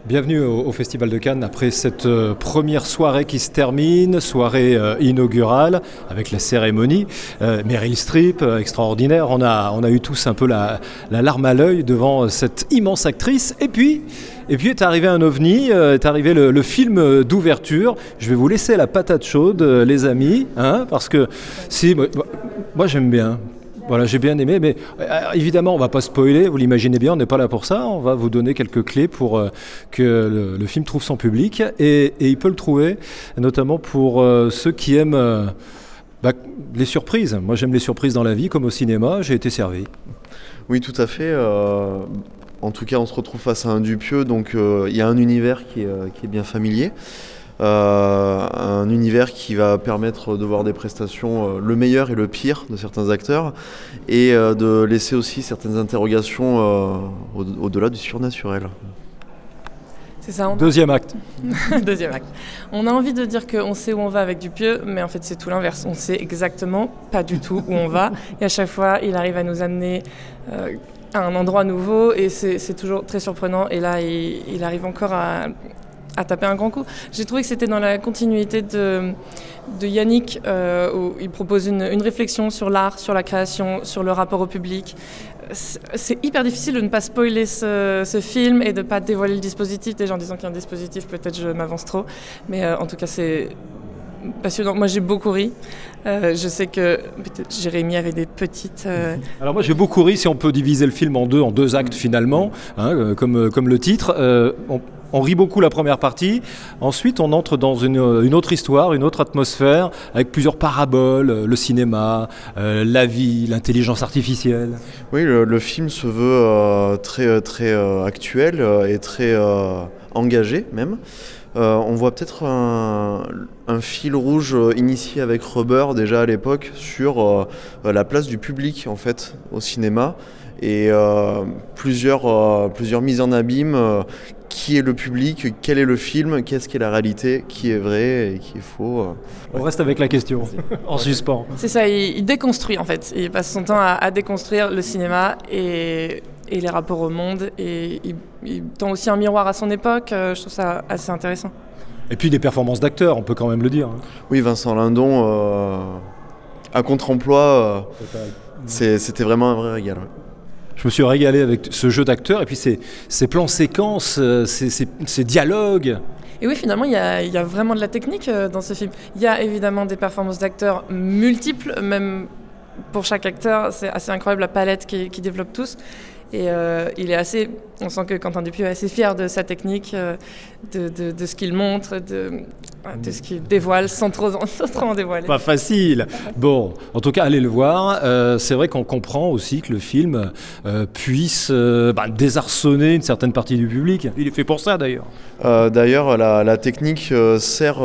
Bienvenue au Festival de Cannes après cette première soirée qui se termine, soirée inaugurale avec la cérémonie. Meryl Streep, extraordinaire. On a eu tous un peu la larme à l'œil devant cette immense actrice. Et puis est arrivé un ovni, est arrivé le film d'ouverture. Je vais vous laisser la patate chaude, les amis, hein, parce que si, moi j'aime bien. Voilà, j'ai bien aimé, mais évidemment, on ne va pas spoiler, vous l'imaginez bien, on n'est pas là pour ça. On va vous donner quelques clés pour que le film trouve son public, et il peut le trouver, notamment pour ceux qui aiment les surprises. Moi, j'aime les surprises dans la vie, comme au cinéma, j'ai été servi. Oui, tout à fait. En tout cas, on se retrouve face à un Dupieux, donc il y a un univers qui est bien familier. Un univers qui va permettre de voir des prestations, le meilleur et le pire de certains acteurs, et de laisser aussi certaines interrogations au-delà du surnaturel. C'est ça. Deuxième acte. Deuxième acte. On a envie de dire qu'on sait où on va avec Dupieux, mais en fait c'est tout l'inverse. On sait exactement pas du tout où on va, et à chaque fois il arrive à nous amener à un endroit nouveau, et c'est toujours très surprenant. Et là il arrive encore à taper un grand coup. J'ai trouvé que c'était dans la continuité de Yannick, où il propose une réflexion sur l'art, sur la création, sur le rapport au public. C'est hyper difficile de ne pas spoiler ce film et de ne pas dévoiler le dispositif. Déjà en disant qu'il y a un dispositif, peut-être je m'avance trop, mais en tout cas c'est passionnant. Moi j'ai beaucoup ri. Je sais que peut-être Jérémy avait des petites... Alors moi j'ai beaucoup ri, si on peut diviser le film en deux actes finalement, hein, comme le titre. On rit beaucoup la première partie, ensuite on entre dans une autre histoire, une autre atmosphère, avec plusieurs paraboles, le cinéma, la vie, l'intelligence artificielle. Oui, le film se veut très actuel et très engagé même. On voit peut-être un fil rouge initié avec Rubber déjà à l'époque sur la place du public en fait au cinéma, et plusieurs mises en abîme. Qui est le public, quel est le film, qu'est-ce qui est la réalité, qui est vrai et qui est faux. On reste avec la question, en suspens. C'est ça, il déconstruit en fait. Il passe son temps à déconstruire le cinéma et les rapports au monde, et il tend aussi un miroir à son époque. Je trouve ça assez intéressant. Et puis des performances d'acteurs, on peut quand même le dire. Oui, Vincent Lindon, à contre-emploi, c'était vraiment un vrai régal. Je me suis régalé avec ce jeu d'acteurs, et puis ces plans séquences, ces dialogues. Et oui, finalement, il y a vraiment de la technique dans ce film. Il y a évidemment des performances d'acteurs multiples, même pour chaque acteur. C'est assez incroyable la palette qu'ils développent tous. Et on sent que Quentin Dupieux est assez fier de sa technique, de ce qu'il montre, de ce qu'il dévoile sans trop en dévoiler. Pas facile. Bon, en tout cas, allez le voir. C'est vrai qu'on comprend aussi que le film puisse désarçonner une certaine partie du public. Il est fait pour ça d'ailleurs. D'ailleurs, la technique sert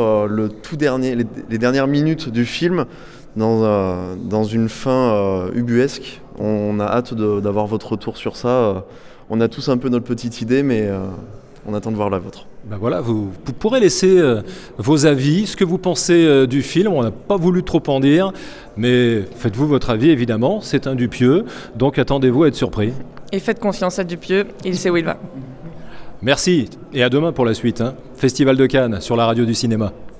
les dernières minutes du film dans une fin ubuesque. On a hâte d'avoir votre retour sur ça. On a tous un peu notre petite idée, mais on attend de voir la vôtre. Ben voilà, vous pourrez laisser vos avis, ce que vous pensez du film. On n'a pas voulu trop en dire, mais faites-vous votre avis évidemment. C'est un Dupieux, donc attendez-vous à être surpris. Et faites confiance à Dupieux, il sait où il va. Merci, et à demain pour la suite. Festival de Cannes sur la radio du cinéma.